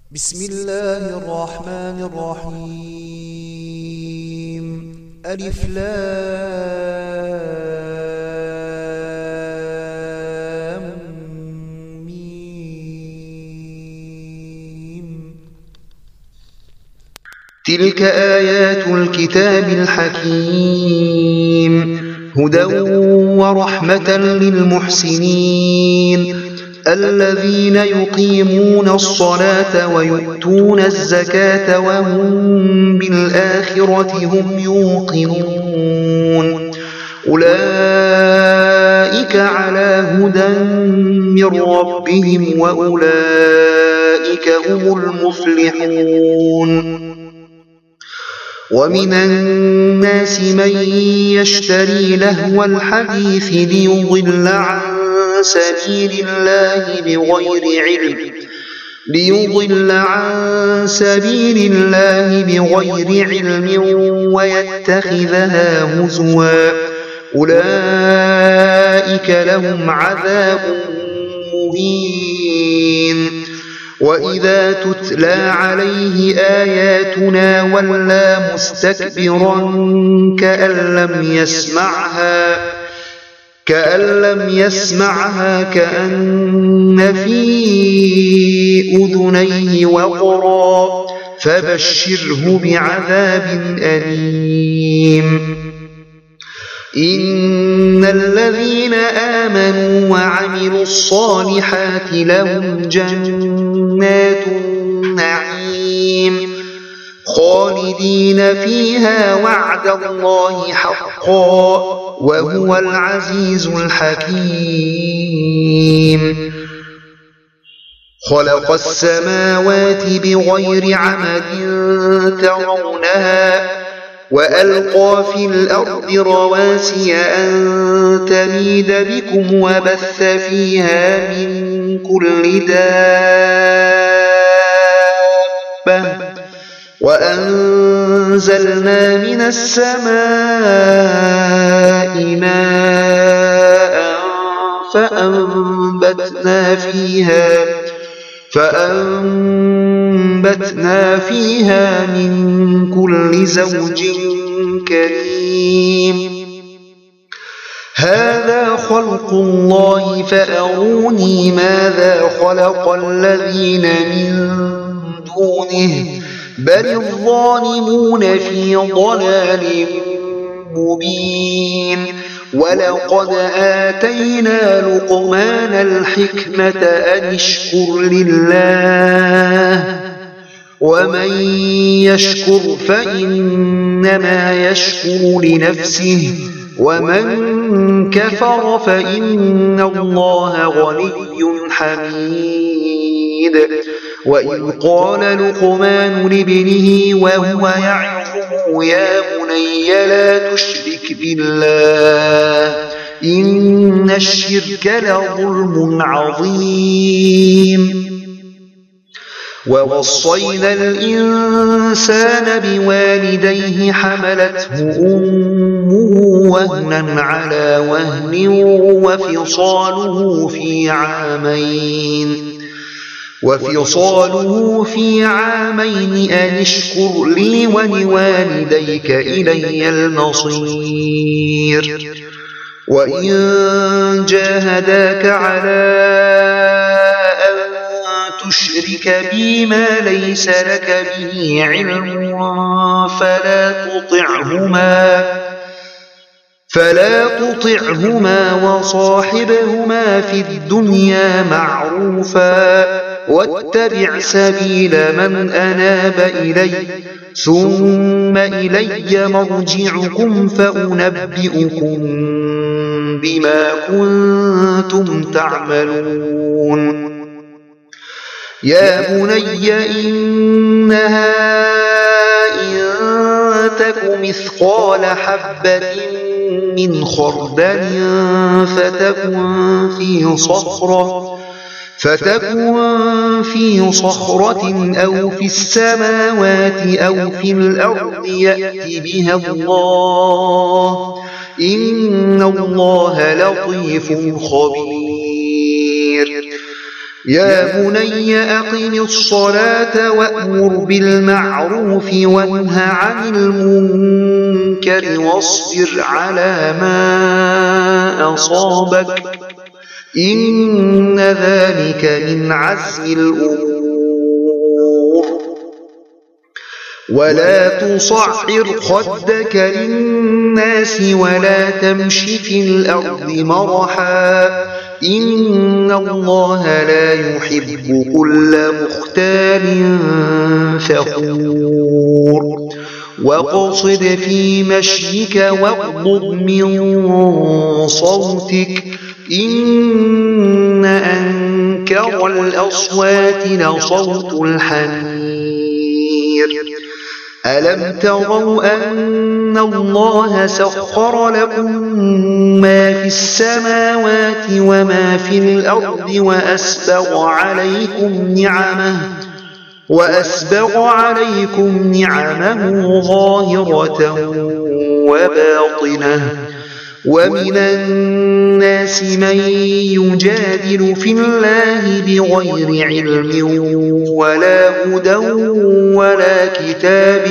بسم الله الرحمن الرحيم. ألف لام ميم. تلك آيات الكتاب الحكيم هدى ورحمة للمحسنين الذين يقيمون الصلاة ويؤتون الزكاة وهم بالآخرة هم يوقنون أولئك على هدى من ربهم وأولئك هم المفلحون. ومن الناس من يشتري لهو الحديث ليضل عن سبيل الله بغير علم ويتخذها هزوا أولئك لهم عذاب مهين. وإذا تتلى عليه آياتنا ولى مستكبرا كأن لم يسمعها كأن في أذنيه وقرا فبشره بعذاب أليم. إن الذين آمنوا وعملوا الصالحات لهم جنات النعيم خالدين فيها وعد الله حقا وهو العزيز الحكيم. خلق السماوات بغير عمد ترونها وألقى في الأرض رواسي أن تميد بكم وبث فيها من كل دابة وأنزلنا من السماء ماء فأنبتنا فيها من كل زوج كريم. هذا خلق الله فأروني ماذا خلق الذين من دونه بل الظالمون في ضلال مبين. ولقد آتينا لقمان الحكمة أن اشكر لله ومن يشكر فإنما يشكر لنفسه ومن كفر فإن الله غني حميد. وإذ قال لقمان لابنه وهو يعظه يا بني لا تشرك بالله إن الشرك لظلم عظيم. ووصينا الإنسان بوالديه حملته أمه وهنا على وهن وفصاله في عامين أن اشكر لي ولوالديك إلي المصير. وإن جاهداك على أن تشرك بي ما ليس لك به علم فلا تطعهما وصاحبهما في الدنيا معروفا واتبع سبيل من أناب إلي ثم إلي مرجعكم فأنبئكم بما كنتم تعملون. يا بني إنها إن تك مثقال حبة من خردل فتكن في صخرة أو في السماوات أو في الأرض يأت بها الله إن الله لطيف خبير. يا بني أقم الصلاة وأمر بالمعروف وانه عن المنكر واصبر على ما أصابك إن ذلك من عزم الأمور ولا تصعر خدك للناس ولا تمش في الأرض مرحا إن الله لا يحب كل مختال فخور واقصد في مشيك واغضض من صوتك إن أنكر الأصوات لصوت الحمير ألم تروا أن الله سخر لكم ما في السماوات وما في الأرض وأسبغ عليكم نعمه ظاهرة وباطنة ومن الناس من يجادل في الله بغير علم ولا هدى ولا كتاب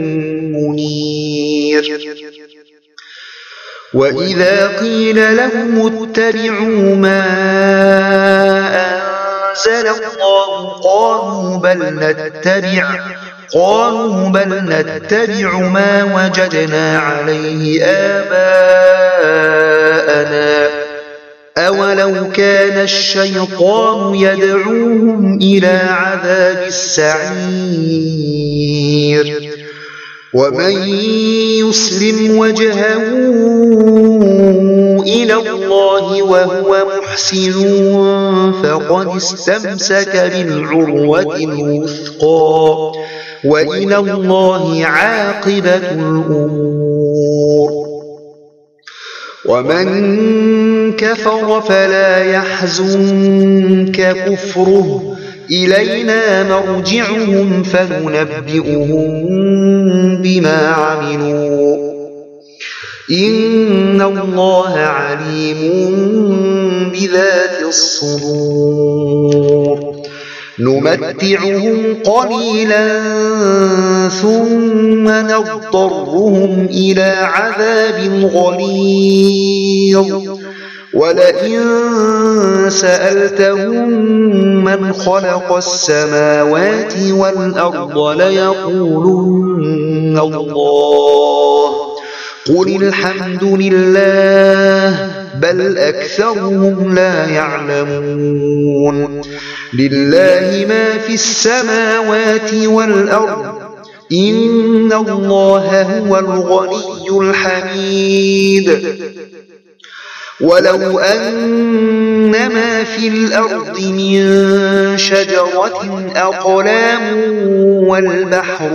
منير وإذا قيل لهم اتبعوا ما أنزل الله قالوا بل نتبع ما وجدنا عليه آباءنا أولو كان الشيطان يدعوهم إلى عذاب السعير ومن يسلم وجهه إلى الله وهو محسن فقد استمسك بالعروة الوثقى وإلى الله عاقبة الأمور ومن كفر فلا يحزنك كفره إلينا مرجعهم فننبئهم بما عملوا إن الله عليم بذات الصدور نمتعهم قليلا ثم نضطرهم إلى عذاب غليظ ولئن سألتهم من خلق السماوات والأرض ليقولن الله قل الحمد لله بل أكثرهم لا يعلمون لله ما في السماوات والأرض إن الله هو الغني الحميد ولو أن ما في الأرض من شجرة أقلام والبحر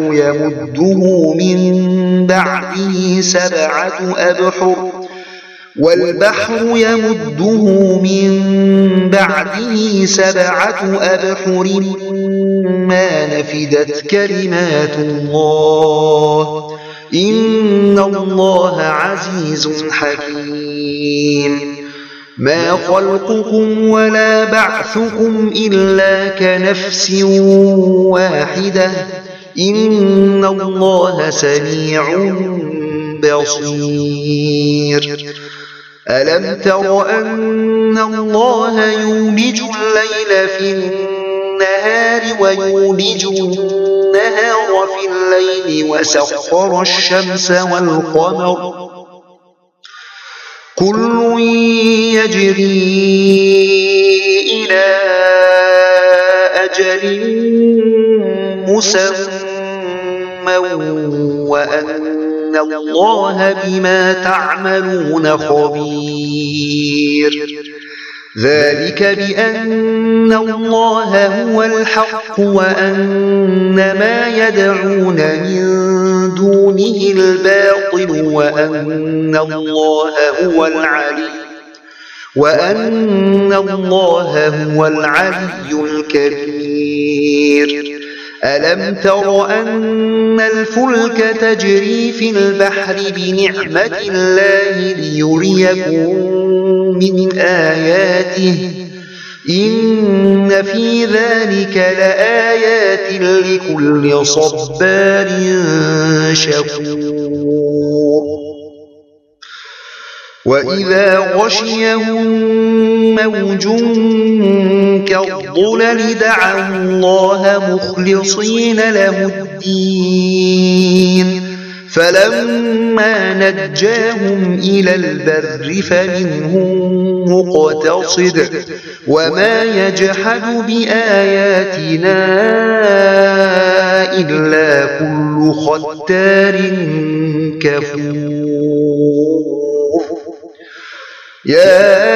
يمده من بعده سبعة أبحر ما نفدت كلمات الله إن الله عزيز حكيم ما خلقكم ولا بعثكم إلا كنفس واحدة إن الله سميع بصير ألم تر أن الله يولج الليل في النهار ويولج النهار في الليل وسخر الشمس والقمر كل يجري إلى أجل مسمى وأن الله بما تعملون خبير ذلك بأن الله هو الحق وأن ما يدعون من دونه الباطل وأن الله هو العلي الكبير ألم تر أن الفلك تجري في البحر بنعمة الله ليريكم من آياته إن في ذلك لآيات لكل صبار شكور وإذا غشيهم موج كالظلل دعوا الله مخلصين له الدين فلما نجاهم إلى البر فمنهم مقتصد وما يجحد بآياتنا إلا كل ختار كفور يا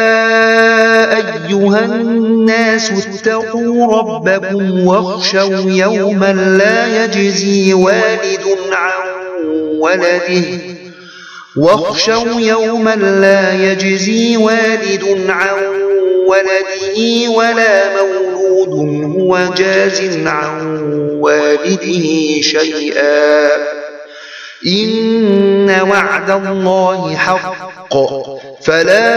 أيها الناس اتقوا ربكم واخشوا يوما لا يجزي والد عن ولده ولا مولود هو جاز عن والده شيئا إن وعد الله حق فلا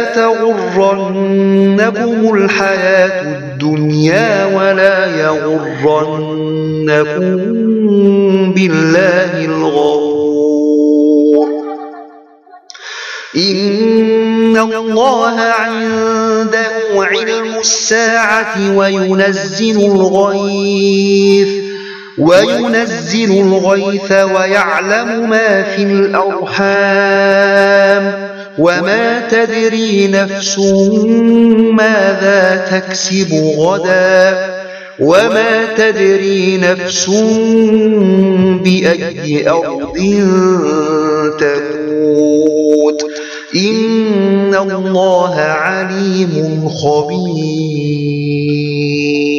تغرنكم الحياة الدنيا ولا يغرنكم بالله الغرور إن الله عنده علم الساعة وينزل الغيث ويعلم ما في الأرحام وما تدري نفس ماذا تكسب غدا وما تدري نفس بأي أرض تموت إن الله عليم خبير